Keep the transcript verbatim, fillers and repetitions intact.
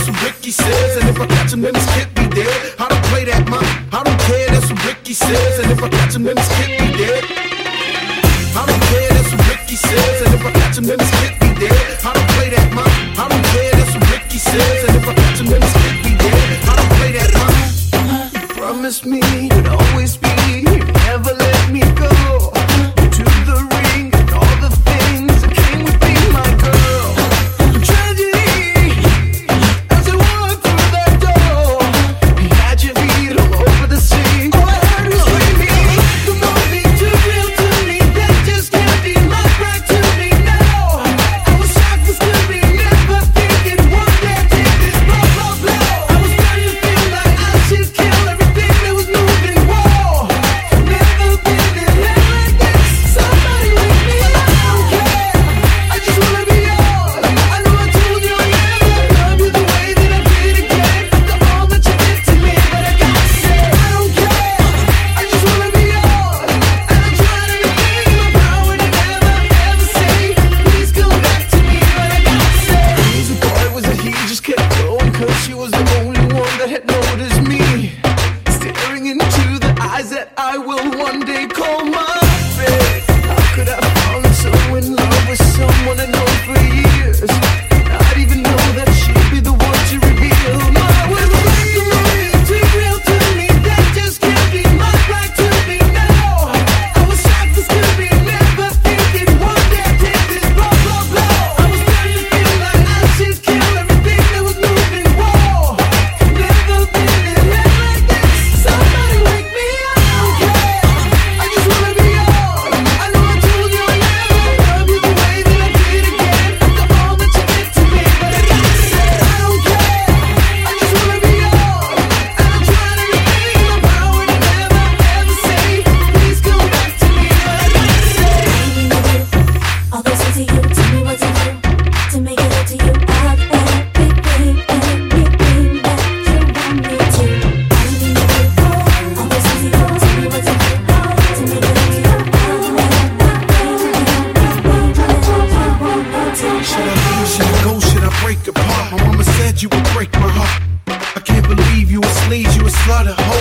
that's what Ricky says. And if I catch him, then his kid be dead. I don't play that, man, I don't care, that's what Ricky says. And if I catch him, then his kid be dead. I don't care, that's what Ricky says. And if I catch him, then his kid be dead. I don't play that, man, I don't care, that's what Ricky says. And if I catch him, then his kid be dead. I don't play that, man. You promised me you'd always be, you'd never let me go. To the ring and all the things that came with being my girl. Tragedy, as I walked through that door, you had your feet all over the sea. All I heard was screaming, the movie too real to me. That just can't be my right to me now. I was shocked for stupid, never thinking one day I'd take this blow, blow, blow. I was starting to feel like I should kill everything that was moving. Whoa, never been in hell like this. Somebody wake me up, I don't care. I just wanna be yours. I know I told you I'd never love you the way that I did again. After all that you did to me, but I gotta say I don't care. I just wanna be yours. And I tried everything in my power to never ever say please come back to me, but I gotta say easy boy was a he, just kept going, cause she was the only one that had noticed me, staring into the eyes that I will one day call my babe. How could I fall so in love with someone I know for years, not even know that she'd be the one to reveal my will. The movie too real to me, that just can't be my right to be now. I was shocked for stupid, never thinking one day I'd take this blow, blow, blow. I was starting to feel like I should kill everything that was moving. Whoa, never been in hell like this. Somebody wake me up, I don't care. I just wanna be yours. I know I told you I'd never love you the way that I did again. After all that you did to me, but I gotta say I don't care. I just wanna be yours. And I tried everything in my power to never ever say please come back to me, but I gotta say All this is to you, tell me what to do to make it up to you. I've everything, everything that you want me to. All you need to do, all this is to you, tell me what to do to make it up to you. I've everything, everything that you want me to. Should I leave, should I go, should I break apart? My mama said you would break my heart. I can't believe you a sleaze, you a slut, a hoe.